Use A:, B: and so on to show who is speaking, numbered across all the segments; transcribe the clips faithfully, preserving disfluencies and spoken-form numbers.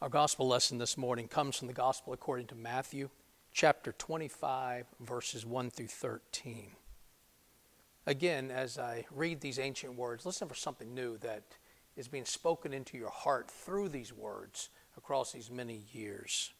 A: Our gospel lesson this morning comes from the gospel according to Matthew, chapter twenty-five, verses one through thirteen. Again, as I read these ancient words, listen for something new that is being spoken into your heart through these words across these many years.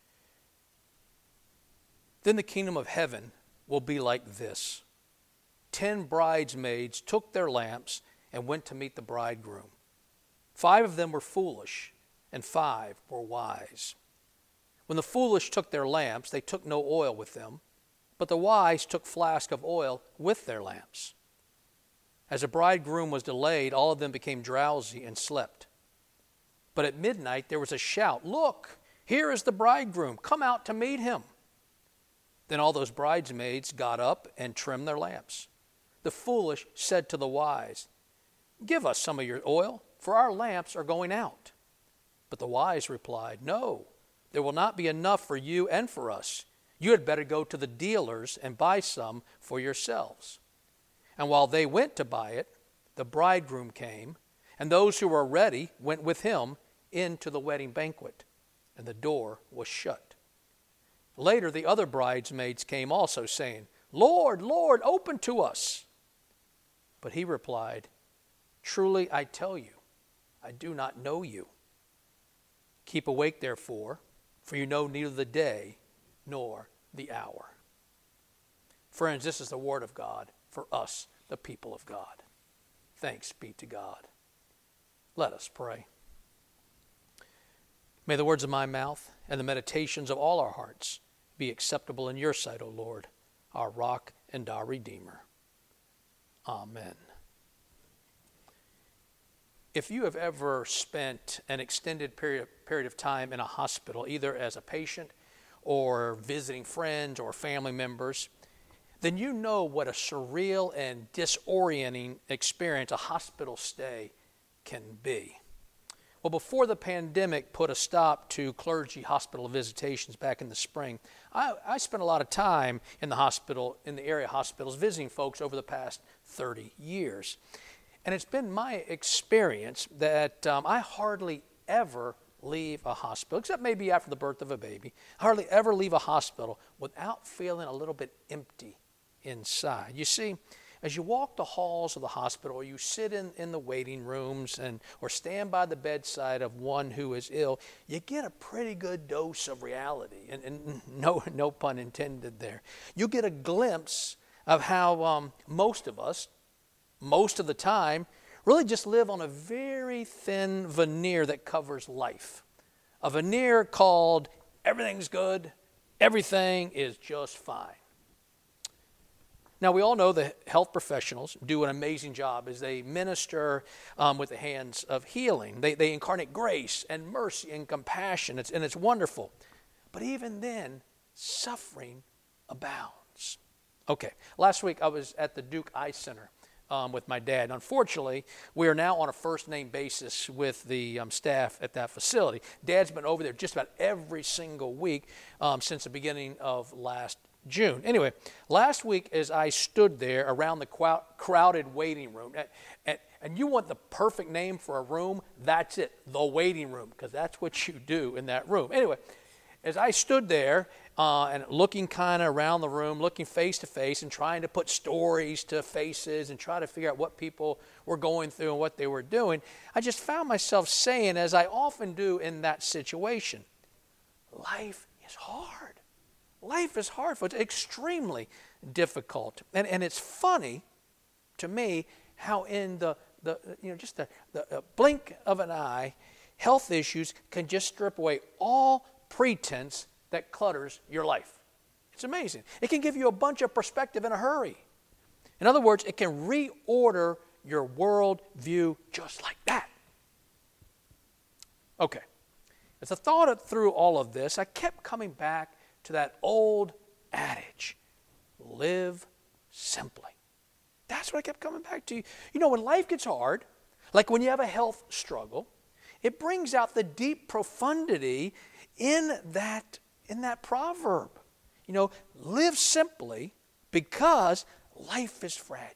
A: Then the kingdom of heaven will be like this. Ten bridesmaids took their lamps and went to meet the bridegroom. Five of them were foolish, and five were wise. When the foolish took their lamps, they took no oil with them, but the wise took flasks of oil with their lamps. As the bridegroom was delayed, all of them became drowsy and slept. But at midnight there was a shout, "Look, here is the bridegroom, come out to meet him." Then all those bridesmaids got up and trimmed their lamps. The foolish said to the wise, "Give us some of your oil, for our lamps are going out." But the wise replied, "No, there will not be enough for you and for us. You had better go to the dealers and buy some for yourselves." And while they went to buy it, the bridegroom came, and those who were ready went with him into the wedding banquet, and the door was shut. Later the other bridesmaids came also, saying, "Lord, Lord, open to us." But he replied, "Truly I tell you, I do not know you. Keep awake, therefore, for you know neither the day nor the hour." Friends, this is the word of God for us, the people of God. Thanks be to God. Let us pray. May the words of my mouth and the meditations of all our hearts be acceptable in your sight, O Lord, our rock and our Redeemer. Amen. If you have ever spent an extended period, period of time in a hospital, either as a patient or visiting friends or family members, then you know what a surreal and disorienting experience a hospital stay can be. Well, before the pandemic put a stop to clergy hospital visitations back in the spring, I, I spent a lot of time in the hospital, in the area hospitals, visiting folks over the past thirty years. And it's been my experience that um, I hardly ever leave a hospital, except maybe after the birth of a baby, I hardly ever leave a hospital without feeling a little bit empty inside. You see, as you walk the halls of the hospital, or you sit in, in the waiting rooms and or stand by the bedside of one who is ill, you get a pretty good dose of reality, and, and no, no pun intended there. You get a glimpse of how um, most of us, most of the time, really just live on a very thin veneer that covers life. A veneer called everything's good, everything is just fine. Now, we all know the health professionals do an amazing job as they minister um, with the hands of healing. They, they incarnate grace and mercy and compassion, it's, and it's wonderful. But even then, suffering abounds. Okay, last week I was at the Duke Eye Center Um, with my dad. Unfortunately, we are now on a first-name basis with the um, staff at that facility. Dad's been over there just about every single week um, since the beginning of last June. Anyway, last week as I stood there around the crowd, crowded waiting room, and, and, and you want the perfect name for a room, that's it, the waiting room, because that's what you do in that room. Anyway, as I stood there uh, and looking kind of around the room, looking face to face and trying to put stories to faces and try to figure out what people were going through and what they were doing, I just found myself saying, as I often do in that situation, life is hard. Life is hard. It's extremely difficult. And, and it's funny to me how in the, the you know, just the, the blink of an eye, health issues can just strip away all pretense that clutters your life. It's amazing. It can give you a bunch of perspective in a hurry. In other words, it can reorder your world view just like that. Okay. As I thought through all of this, I kept coming back to that old adage, live simply. That's what I kept coming back to. You know, when life gets hard, like when you have a health struggle, it brings out the deep profundity in that, in that proverb. You know, live simply because life is fragile.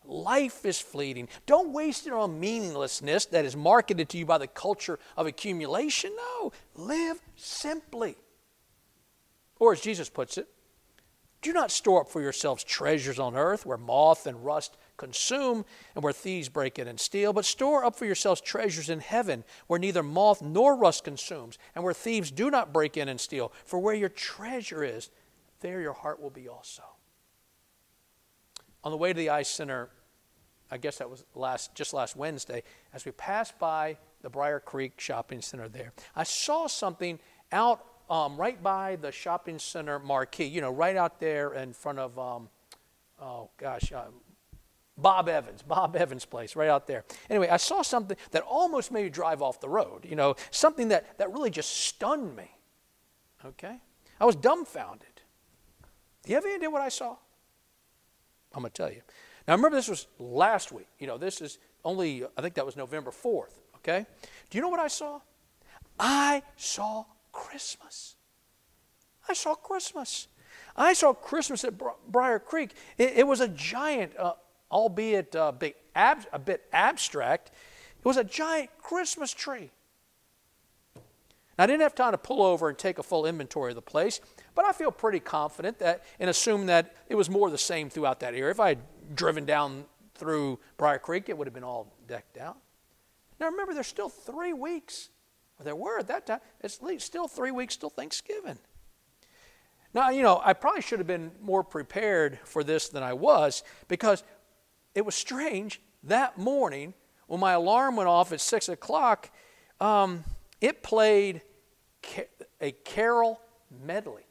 A: Life is fleeting. Don't waste it on meaninglessness that is marketed to you by the culture of accumulation. No, live simply. Or as Jesus puts it, do not store up for yourselves treasures on earth where moth and rust consume and where thieves break in and steal, but store up for yourselves treasures in heaven where neither moth nor rust consumes and where thieves do not break in and steal. For where your treasure is, there your heart will be also. On the way to the Ice Center, I guess that was last just last Wednesday, as we passed by the Briar Creek Shopping Center there, I saw something out Um, right by the shopping center marquee, you know, right out there in front of, um, oh gosh, uh, Bob Evans, Bob Evans' place, right out there. Anyway, I saw something that almost made me drive off the road, you know, something that, that really just stunned me, okay? I was dumbfounded. Do you have any idea what I saw? I'm going to tell you. Now, remember, this was last week. You know, this is only, I think that was November fourth, okay? Do you know what I saw? I saw Christmas. I saw Christmas. I saw Christmas at Briar Creek. It, it was a giant, uh, albeit uh, big, ab, a bit abstract, it was a giant Christmas tree. Now, I didn't have time to pull over and take a full inventory of the place, but I feel pretty confident that, and assume that it was more the same throughout that area. If I had driven down through Briar Creek, it would have been all decked out. Now, remember, there's still three weeks. Well, there were at that time. It's still three weeks till Thanksgiving. Now, you know, I probably should have been more prepared for this than I was, because it was strange. That morning, when my alarm went off at six o'clock, um, it played a carol medley.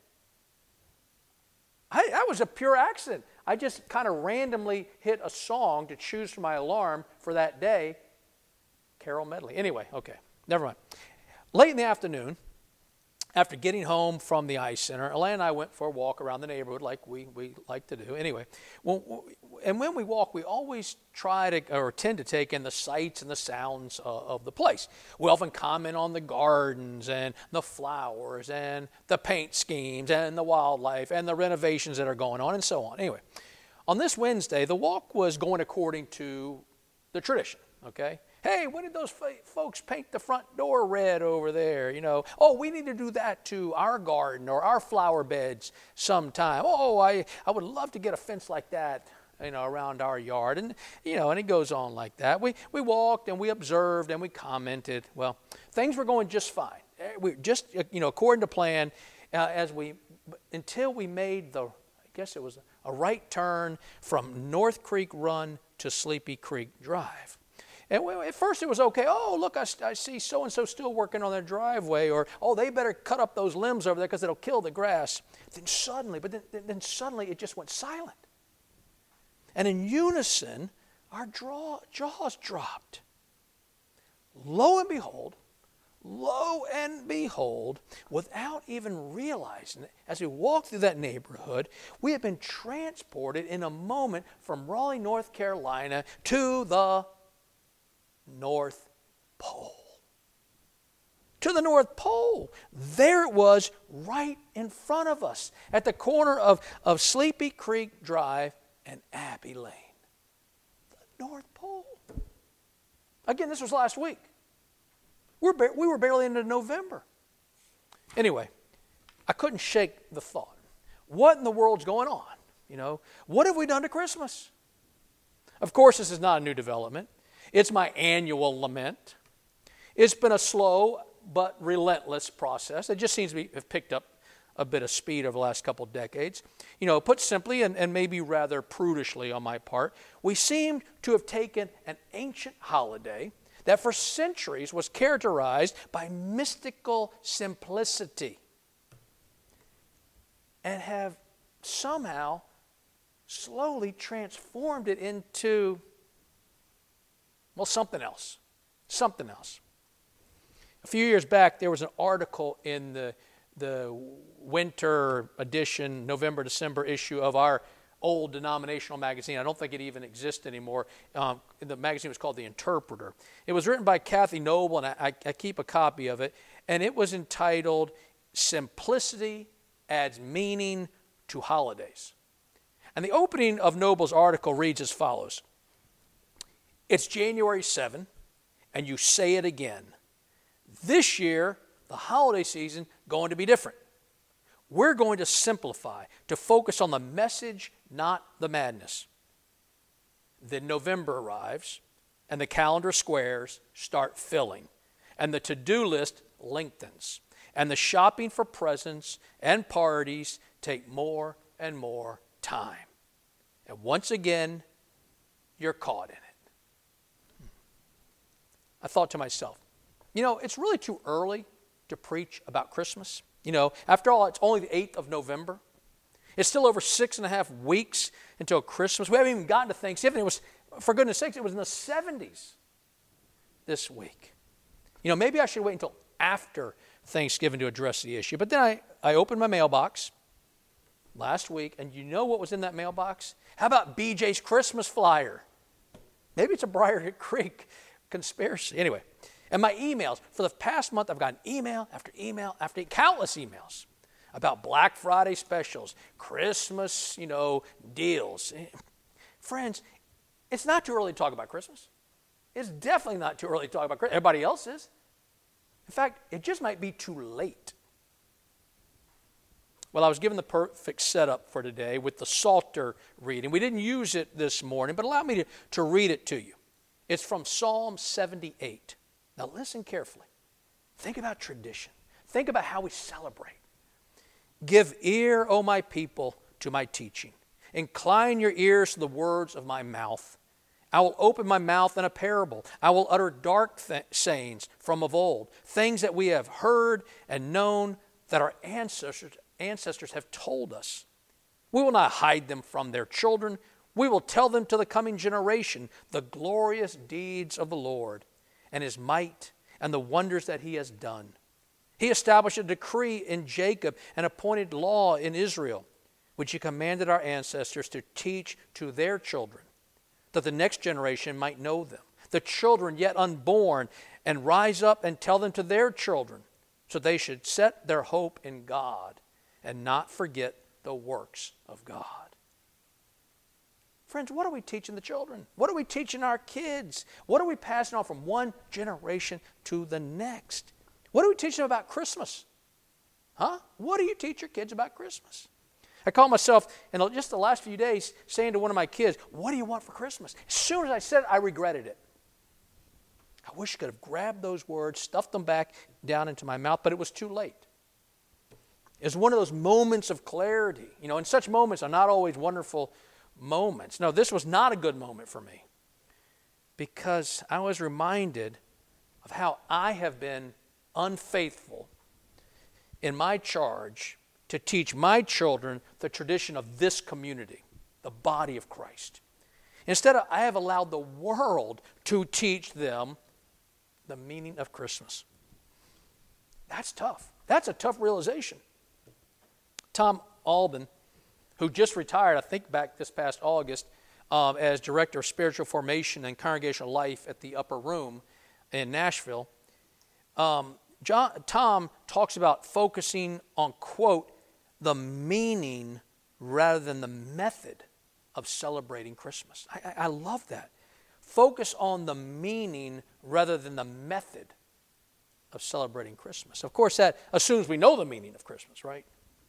A: I, that was a pure accident. I just kind of randomly hit a song to choose for my alarm for that day. Carol medley. Anyway, okay, never mind. Late in the afternoon, after getting home from the Ice Center, Elaine and I went for a walk around the neighborhood like we, we like to do. Anyway, well, and when we walk, we always try to, or tend to take in the sights and the sounds uh, of the place. We often comment on the gardens and the flowers and the paint schemes and the wildlife and the renovations that are going on and so on. Anyway, on this Wednesday, the walk was going according to the tradition, okay? Hey, when did those folks paint the front door red over there? You know, oh, we need to do that to our garden or our flower beds sometime. Oh, I, I would love to get a fence like that, you know, around our yard. And, you know, and it goes on like that. We, we walked and we observed and we commented. Well, things were going just fine. We just, you know, according to plan, uh, as we, until we made the, I guess it was a right turn from North Creek Run to Sleepy Creek Drive. And at first it was okay. Oh, look, I, I see so-and-so still working on their driveway. Or, oh, they better cut up those limbs over there because it'll kill the grass. Then suddenly, but then, then suddenly it just went silent. And in unison, our draw, jaws dropped. Lo and behold, lo and behold, without even realizing it, as we walked through that neighborhood, we had been transported in a moment from Raleigh, North Carolina to the North Pole. To the North Pole. There it was right in front of us at the corner of, of Sleepy Creek Drive and Abbey Lane. The North Pole. Again, this was last week. We're ba- we were barely into November. Anyway, I couldn't shake the thought. What in the world's going on? You know, what have we done to Christmas? Of course, this is not a new development. It's my annual lament. It's been a slow but relentless process. It just seems to be, have picked up a bit of speed over the last couple of decades. You know, put simply, and, and maybe rather prudishly on my part, we seem to have taken an ancient holiday that for centuries was characterized by mystical simplicity and have somehow slowly transformed it into, well, something else. Something else. A few years back, there was an article in the, the winter edition, November, December issue of our old denominational magazine. I don't think it even exists anymore. Um, the magazine was called The Interpreter. It was written by Kathy Noble, and I, I keep a copy of it, and it was entitled, Simplicity Adds Meaning to Holidays. And the opening of Noble's article reads as follows. it's January seventh, and you say it again. This year, the holiday season, going to be different. We're going to simplify, to focus on the message, not the madness. Then November arrives, and the calendar squares start filling, and the to-do list lengthens, and the shopping for presents and parties take more and more time. And once again, you're caught in it. I thought to myself, you know, it's really too early to preach about Christmas. You know, after all, it's only the eighth of November. It's still over six and a half weeks until Christmas. We haven't even gotten to Thanksgiving. It was, for goodness sakes, it was in the seventies this week. You know, maybe I should wait until after Thanksgiving to address the issue. But then I, I opened my mailbox last week, and you know what was in that mailbox? How about B J's Christmas flyer? Maybe it's a Briar Creek conspiracy. Anyway, and my emails. For the past month, I've gotten email after email after email, countless emails about Black Friday specials, Christmas, you know, deals. Friends, it's not too early to talk about Christmas. It's definitely not too early to talk about Christmas. Everybody else is. In fact, it just might be too late. Well, I was given the perfect setup for today with the Psalter reading. We didn't use it this morning, but allow me to, to read it to you. It's from Psalm seventy-eight. Now listen carefully. Think about tradition. Think about how we celebrate. Give ear, O my people, to my teaching. Incline your ears to the words of my mouth. I will open my mouth in a parable. I will utter dark th- sayings from of old, things that we have heard and known that our ancestors ancestors have told us. We will not hide them from their children. We will tell them to the coming generation the glorious deeds of the Lord and his might and the wonders that he has done. He established a decree in Jacob and appointed law in Israel, which he commanded our ancestors to teach to their children, that the next generation might know them, the children yet unborn, and rise up and tell them to their children, so they should set their hope in God and not forget the works of God. Friends, what are we teaching the children? What are we teaching our kids? What are we passing on from one generation to the next? What are we teaching them about Christmas? Huh? What do you teach your kids about Christmas? I caught myself in just the last few days saying to one of my kids, what do you want for Christmas? As soon as I said it, I regretted it. I wish I could have grabbed those words, stuffed them back down into my mouth, but it was too late. It was one of those moments of clarity. You know, and such moments are not always wonderful moments. No, this was not a good moment for me because I was reminded of how I have been unfaithful in my charge to teach my children the tradition of this community, the body of Christ. Instead, of, I have allowed the world to teach them the meaning of Christmas. That's tough. That's a tough realization. Tom Alban, who just retired, I think back this past August, um, as Director of Spiritual Formation and Congregational Life at the Upper Room in Nashville, um, John, Tom talks about focusing on, quote, the meaning rather than the method of celebrating Christmas. I, I, I love that. Focus on the meaning rather than the method of celebrating Christmas. Of course, that assumes we know the meaning of Christmas, right?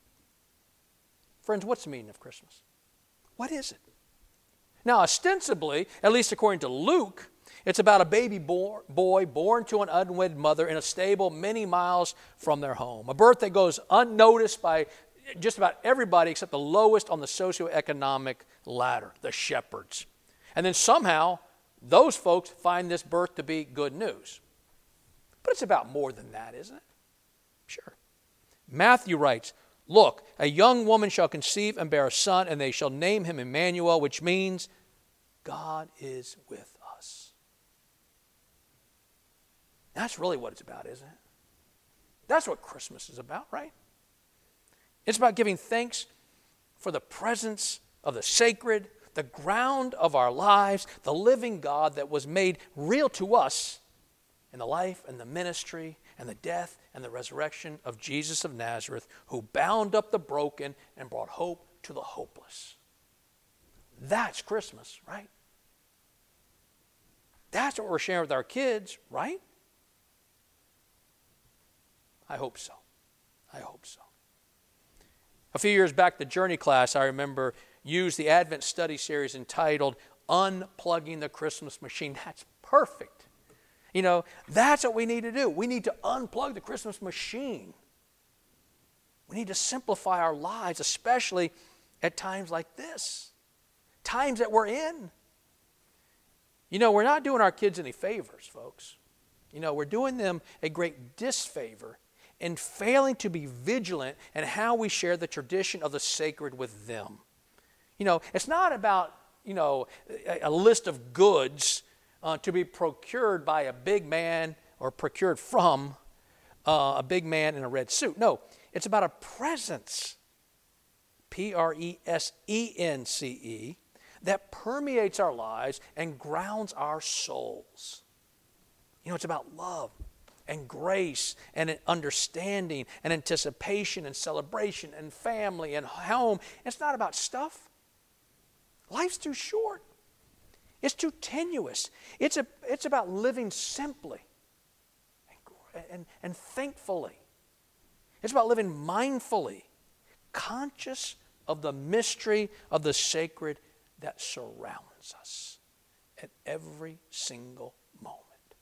A: Friends, what's the meaning of Christmas? What is it? Now, ostensibly, at least according to Luke, it's about a baby boy born to an unwed mother in a stable many miles from their home. A birth that goes unnoticed by just about everybody except the lowest on the socioeconomic ladder, the shepherds. And then somehow, those folks find this birth to be good news. But it's about more than that, isn't it? Sure. Matthew writes, look, a young woman shall conceive and bear a son, and they shall name him Emmanuel, which means God is with us. That's really what it's about, isn't it? That's what Christmas is about, right? It's about giving thanks for the presence of the sacred, the ground of our lives, the living God that was made real to us in the life and the ministry and the death and the resurrection of Jesus of Nazareth, who bound up the broken and brought hope to the hopeless. That's Christmas, right? That's what we're sharing with our kids, right? I hope so. I hope so. A few years back, the Journey class, I remember, used the Advent study series entitled Unplugging the Christmas Machine. That's perfect. You know, that's what we need to do. We need to unplug the Christmas machine. We need to simplify our lives, especially at times like this, times that we're in. You know, we're not doing our kids any favors, folks. You know, we're doing them a great disfavor in failing to be vigilant in how we share the tradition of the sacred with them. You know, it's not about, you know, a, a list of goods uh, to be procured by a big man or procured from uh, a big man in a red suit. No, it's about a presence, P R E S E N C E, that permeates our lives and grounds our souls. You know, it's about love and grace and understanding and anticipation and celebration and family and home. It's not about stuff. Life's too short. It's too tenuous. It's, a, it's about living simply and, and, and thankfully. It's about living mindfully, conscious of the mystery of the sacred that surrounds us at every single moment.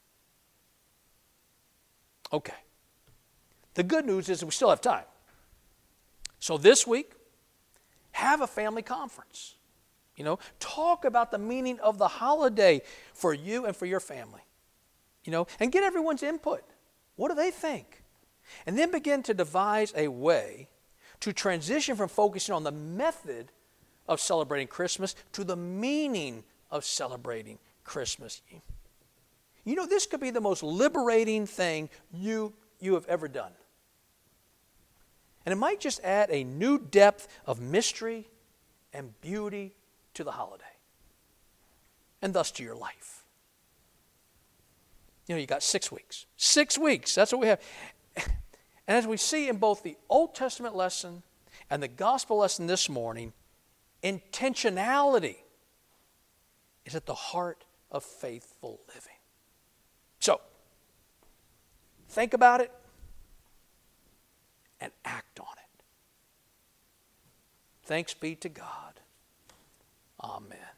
A: Okay. The good news is that we still have time. So this week, have a family conference. You know, talk about the meaning of the holiday for you and for your family. You know, and get everyone's input. What do they think? And then begin to devise a way to transition from focusing on the method of celebrating Christmas to the meaning of celebrating Christmas. You know, this could be the most liberating thing you, you have ever done. And it might just add a new depth of mystery and beauty to the holiday, and thus to your life. You know, you got six weeks. Six weeks, that's what we have. And as we see in both the Old Testament lesson and the gospel lesson this morning, intentionality is at the heart of faithful living. So, think about it and act on it. Thanks be to God. Amen.